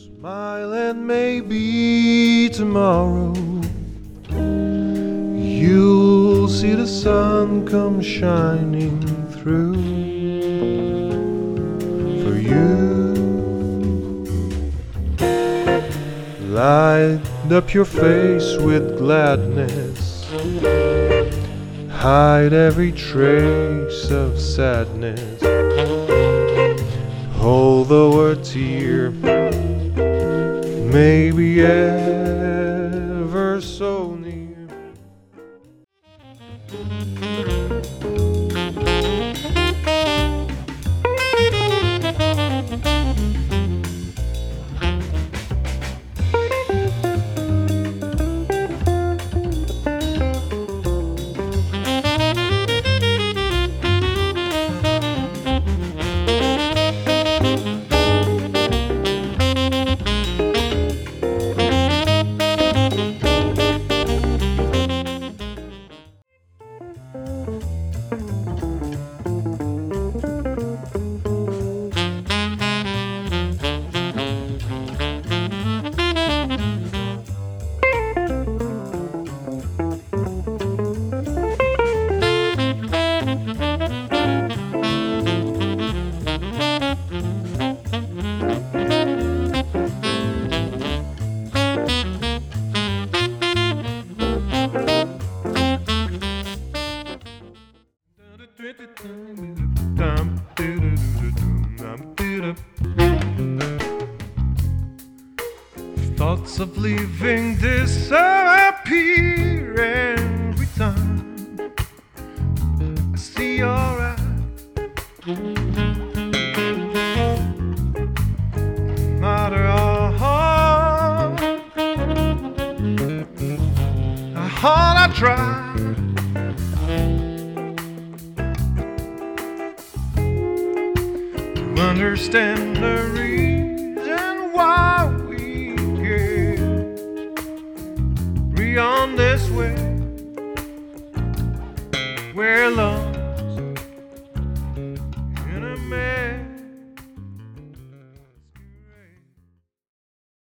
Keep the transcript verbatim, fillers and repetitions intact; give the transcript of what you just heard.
Smile and maybe tomorrow you'll see the sun come shining through for you. Light up your face with gladness, hide every trace of sadness. Although a tear may be ever so near. Thoughts of leaving disappear every time I see your eyes. No matter how hard, how hard I try, to understand the reason why we care. Beyond this way, where love